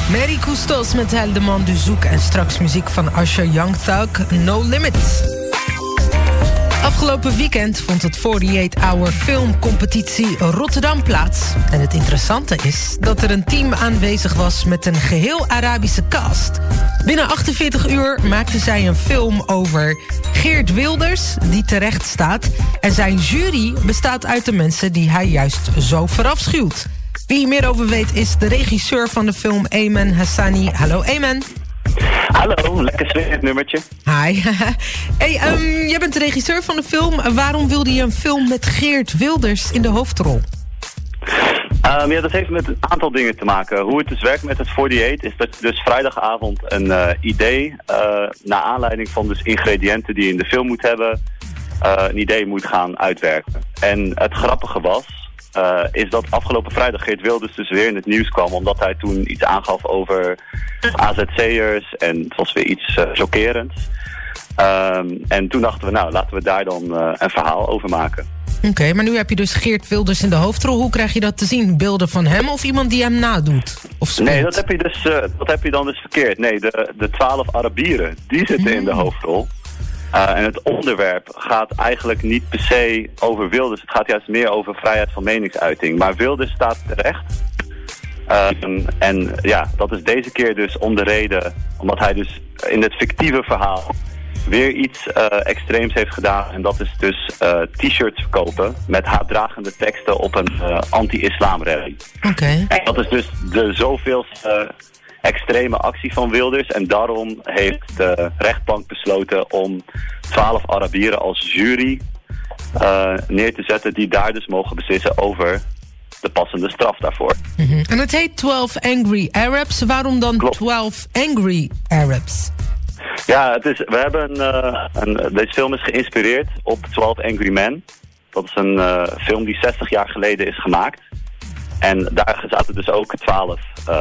Mary Custos met Elle Demande du Zouk en straks muziek van Usher, Young Thug, No Limits. Afgelopen weekend vond het 48-hour filmcompetitie Rotterdam plaats. En het interessante is dat er een team aanwezig was met een geheel Arabische cast. Binnen 48 uur maakten zij een film over Geert Wilders, die terecht staat. En zijn jury bestaat uit de mensen die hij juist zo verafschuwt. Wie meer over weet is de regisseur van de film, Ayman Hassani. Hallo Ayman. Hallo, lekker sfeer nummertje. Hi. Hey, jij bent de regisseur van de film. Waarom wilde je een film met Geert Wilders in de hoofdrol? Ja, dat heeft met een aantal dingen te maken. Hoe het dus werkt met het 48 is dat je dus vrijdagavond een idee, naar aanleiding van dus ingrediënten die je in de film moet hebben, een idee moet gaan uitwerken. En het grappige was, is dat afgelopen vrijdag Geert Wilders dus weer in het nieuws kwam, omdat hij toen iets aangaf over AZC'ers en het was weer iets chockerends. En toen dachten we, nou, laten we daar dan een verhaal over maken. Oké, maar nu heb je dus Geert Wilders in de hoofdrol. Hoe krijg je dat te zien? Beelden van hem of iemand die hem nadoet? Of speelt? Nee, dat heb je dan dus verkeerd. Nee, de 12 Arabieren, die zitten in de hoofdrol. En het onderwerp gaat eigenlijk niet per se over Wilders. Het gaat juist meer over vrijheid van meningsuiting. Maar Wilders staat terecht. En ja, dat is deze keer dus om de reden, omdat hij dus in het fictieve verhaal weer iets extreems heeft gedaan. En dat is dus t-shirts verkopen met haatdragende teksten op een anti-islam rally. Oké. En dat is dus de zoveelste extreme actie van Wilders. En daarom heeft de rechtbank besloten om 12 Arabieren als jury neer te zetten, die daar dus mogen beslissen over de passende straf daarvoor. Mm-hmm. En het heet 12 Angry Arabs. Waarom dan 12 Angry Arabs? Ja, we hebben deze film is geïnspireerd op 12 Angry Men. Dat is een film die 60 jaar geleden is gemaakt. En daar zaten dus ook 12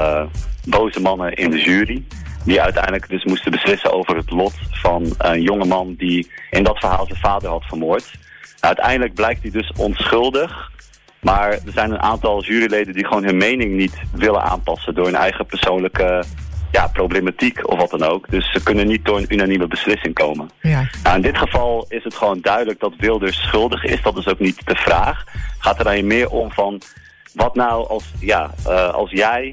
boze mannen in de jury, die uiteindelijk dus moesten beslissen over het lot van een jongeman die in dat verhaal zijn vader had vermoord. Uiteindelijk blijkt hij dus onschuldig, maar er zijn een aantal juryleden die gewoon hun mening niet willen aanpassen door hun eigen persoonlijke problematiek of wat dan ook. Dus ze kunnen niet door een unanieme beslissing komen. Ja. Nou, in dit geval is het gewoon duidelijk dat Wilders schuldig is. Dat is ook niet de vraag. Het gaat er dan meer om van, wat nou als jij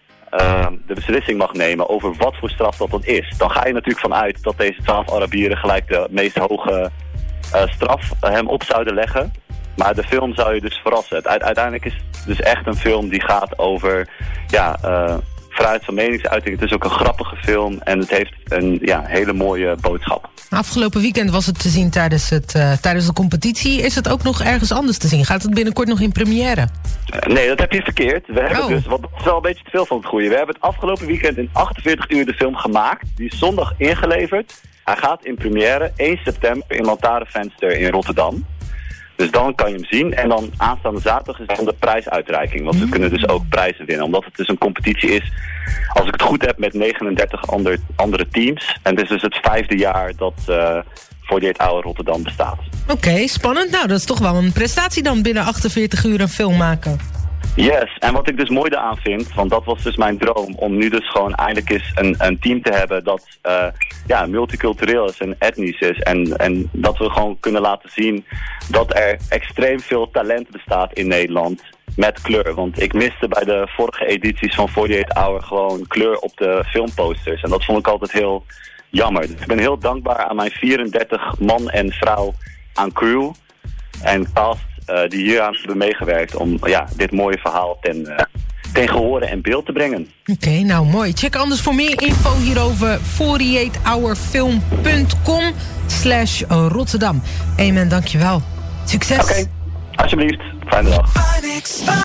de beslissing mag nemen over wat voor straf dat is. Dan ga je natuurlijk vanuit dat deze 12 Arabieren gelijk de meest hoge straf hem op zouden leggen. Maar de film zou je dus verrassen. Uiteindelijk is het dus echt een film die gaat over vrijheid van meningsuiting. Het is ook een grappige film en het heeft een hele mooie boodschap. Afgelopen weekend was het te zien tijdens de competitie. Is het ook nog ergens anders te zien? Gaat het binnenkort nog in première? Nee, dat heb je verkeerd. We hebben dus, wat is wel een beetje te veel van het goede. We hebben het afgelopen weekend in 48 uur de film gemaakt. Die is zondag ingeleverd. Hij gaat in première 1 september in Lantaarnvenster in Rotterdam. Dus dan kan je hem zien. En dan aanstaande zaterdag is dan de prijsuitreiking. Want we kunnen dus ook prijzen winnen. Omdat het dus een competitie is, als ik het goed heb, met 39 andere teams. En het is dus het 5e jaar dat 48 Hour Rotterdam bestaat. Oké, spannend. Nou, dat is toch wel een prestatie dan binnen 48 uur een film maken. Yes, en wat ik dus mooi daaraan vind, want dat was dus mijn droom, om nu dus gewoon eindelijk eens een team te hebben dat multicultureel is en etnisch is. En dat we gewoon kunnen laten zien dat er extreem veel talent bestaat in Nederland met kleur. Want ik miste bij de vorige edities van 48 Hour gewoon kleur op de filmposters. En dat vond ik altijd heel jammer. Dus ik ben heel dankbaar aan mijn 34 man en vrouw aan crew en cast die hier aan hebben meegewerkt om dit mooie verhaal ten gehore en beeld te brengen. Oké, nou mooi. Check anders voor meer info hierover 48hourfilm.com/Rotterdam. Ayman, dankjewel. Succes. Oké, alsjeblieft. Fijne dag.